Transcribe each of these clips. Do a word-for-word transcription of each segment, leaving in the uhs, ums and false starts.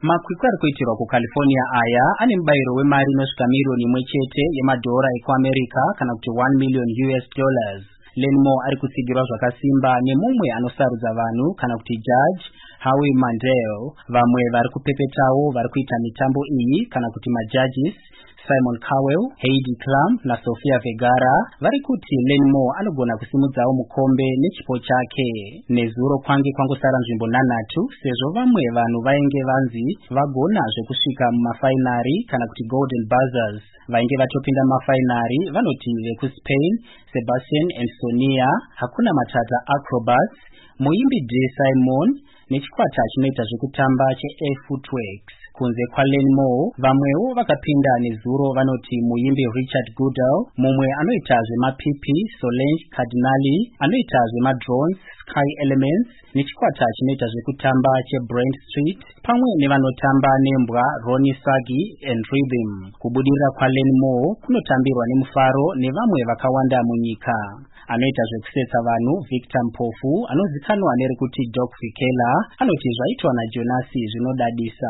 Makwikwi ari kuitirwa ku California aya ane mubayiro wemari inosvika miriyoni imwe chete yemadhora ekuAmerica kana kuti one million U S dollars. Lenmore ari kutsigirwa zvakasimba nemumwe anosarudza vanhu kana kuti judge Howie Mandel. Vamwe vari kupepetawo vari kuita mitambo iyi kana kuti majudges Simon Cowell, Heidi Klum na Sofia Vergara vari kuti Lenmore anogona kusimudzawo mukombe nechipo chake. Nezuro kwange kwangosara nzvimbo nanhatu sezvo vamwe vanhu vainge vanzi vagona zvekusvika mumafainari kana kuti golden buzzers. Vainge vatopinda mumafainari vanoti vekuSpain Sebastian and Sonia, Hakuna Matata Acrobats, muimbi Jay Simon nechikwata chinoita zvekutamba che-Footworks. Kunze kwa Lenmore, vamwewo vakapinda nezuro vanoti muimbi Richard Goodell, mumwe anoita zvemapipi Solange Cardinali, anoita zvemadrones Sky Elements, nechikwata chinoita zvekutamba che-Brent Street, pamwe nevanotamba nembwa Ronnie Sagi and Rhythm. Kubudirira kwa Lenmore kunotambirwa nemufaro nevamwe vakawanda munyika. Anoita zvekusetsa vanhu Victor Mpofu anozikanwa nerekuti Doc Vikela anoti zvaitwa naJonasi zvinodadisa.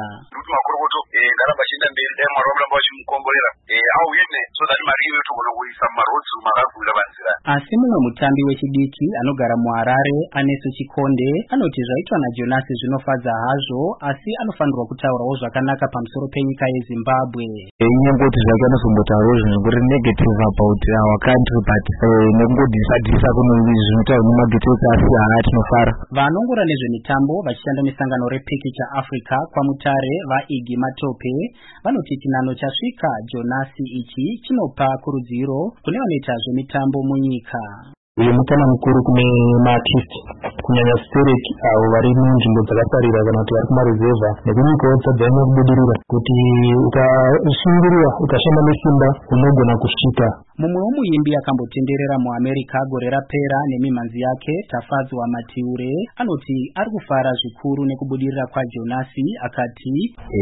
Ngaramba chinda mberi dai mwari wamuramba vachimukomborera auine so that mari iwe togona kuisa marodzi makavhurira vanzira. Asi mumwe mutambi wechidiki anogara muHarare Anesu Chikonde anoti zvaitwa naJonasi zvinofadza hazvo, asi anofanirwa kutaurawo zvakanaka pamusoro penyika yeZimbabwe. Inyongoti zvake anosombotaurawo zvinhu ngori negative about our country but nekungodhisadhisa kuno zvinotaurwa mumagetsi asi haa tinofara. Vanongora nezvemitambo vachishanda misangano rePicture Africa kwaMutare vaIgi Matope vanoti chinano chasvika Jonasi ichi chinopa kurudziro kune vanoita zvemitambo munyika. Uyu mutana mukuru kune maartist kunyanya spirit avo vari munzvimbo dzakasarira kana kuti vari kumarezevha nekunyikawo dzadzanya kubudirira kuti ukashingirira ukashanda nesimba unogona kusvika. Mumwe womuimbi akambotenderera muAmerica gore rapera nemimhanzi yake Tafadzwa Matiure anoti ari kufara zvikuru nekubudirira kwa Jonasi akati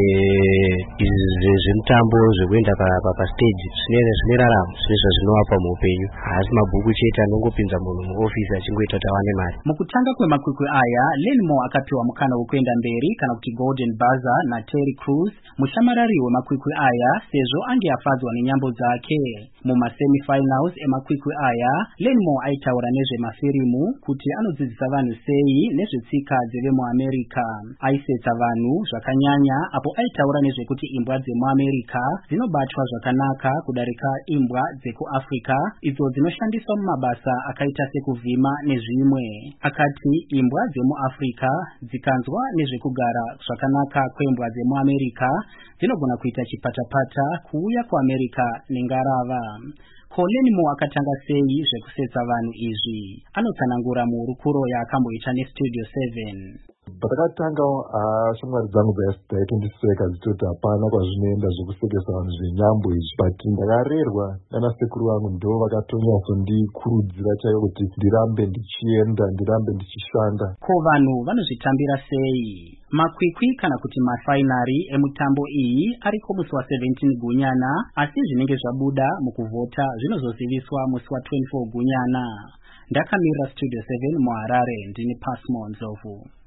izvi zvemutambo zvekuenda pastage zvine raramo zvine zvinovapa muupenyu, haasi mabhuku chete anongopinza munhu muofisi achingoita kuti awane mari. Mukutanga kwemakwikwi aya Lenmore akapiwa mukana wekuenda mberi kana kuti golden buzzer na Terry Crews, mushamarari wemakwikwi aya sezvo ange afadzwa nenyambo dzake. Muma semi-finals emakwikwi aya Lenmore aitaura nezvemafirimu kuti anodzidzisa vanhu sei nezvetsika dzevemuAmerica. Aisetsa vanhu zvakanyanya apo aitaura nezvekuti imbwa dzemuAmerica dzinobatwa zvakanaka kudarika imbwa dzekuAfrica idzo dzinoshandiswa mumabasa akaita sekuvhima nezvimwe. Akati imbwa dzemuAfrica dzikanzwa nezvekugara zvakanaka kwembwa dzemuAmerica dzinogona kuita chipatapata kuuya kuAmerica nengarava. Lenmore akatanga sei zvekusetsa vanhu izvi? Anotsanangura muhurukuro yaakamboita neStudio seven. Patakatanga shamwari dzangu dzaitondiseka dzitoti hapana kwazvinoenda zvekusekesa vanhu zvenyambo izvi, but ndakarerwa nana sekuru vangu ndo vakatonyasondikurudzira chaivo kuti ndirambe ndichienda ndirambe ndichishanda. Ko vanhu vanozvitambira sei? Makwikwi kana kuti mafainari emutambo iyi ariko musi wa seventeen Gunyana, asi zvinenge zvabuda mukuvhota zvinozoziviswa musi wa twenty-four Gunyana. Ndakamirira Studio seven muHarare ndini Pasmo Nzovu.